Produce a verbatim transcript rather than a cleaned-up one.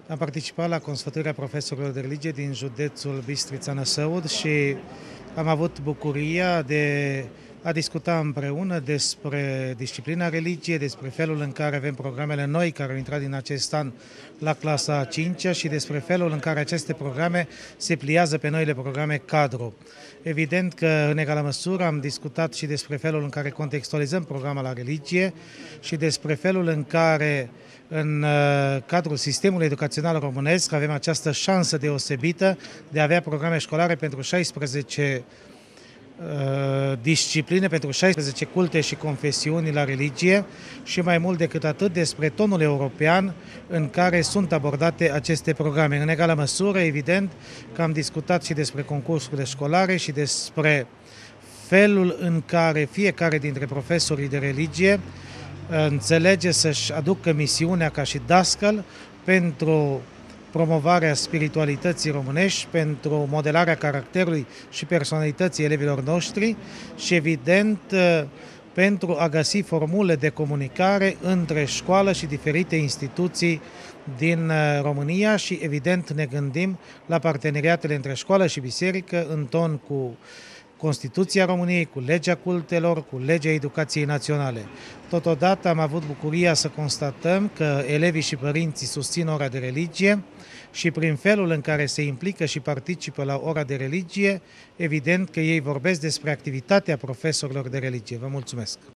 Am participat la consfătuirea profesorilor de religie din județul Bistrița-Năsăud și am avut bucuria de a discuta împreună despre disciplina religie, despre felul în care avem programele noi care au intrat din acest an la clasa a cincea și despre felul în care aceste programe se pliază pe noile programe cadru. Evident că, în egală măsură, am discutat și despre felul în care contextualizăm programa la religie și despre felul în care, în cadrul sistemului educațional românesc, avem această șansă deosebită de a avea programe școlare pentru șaisprezece discipline, pentru șaisprezece culte și confesiuni la religie și mai mult decât atât despre tonul european în care sunt abordate aceste programe. În egală măsură, evident că am discutat și despre concursurile școlare și despre felul în care fiecare dintre profesorii de religie înțelege să-și aducă misiunea ca și dascăl pentru promovarea spiritualității românești, pentru modelarea caracterului și personalității elevilor noștri și, evident, pentru a găsi formule de comunicare între școală și diferite instituții din România și, evident, ne gândim la parteneriatele între școală și biserică în ton cu Constituția României, cu legea cultelor, cu legea educației naționale. Totodată am avut bucuria să constatăm că elevii și părinții susțin ora de religie și prin felul în care se implică și participă la ora de religie, evident că ei vorbesc despre activitatea profesorilor de religie. Vă mulțumesc!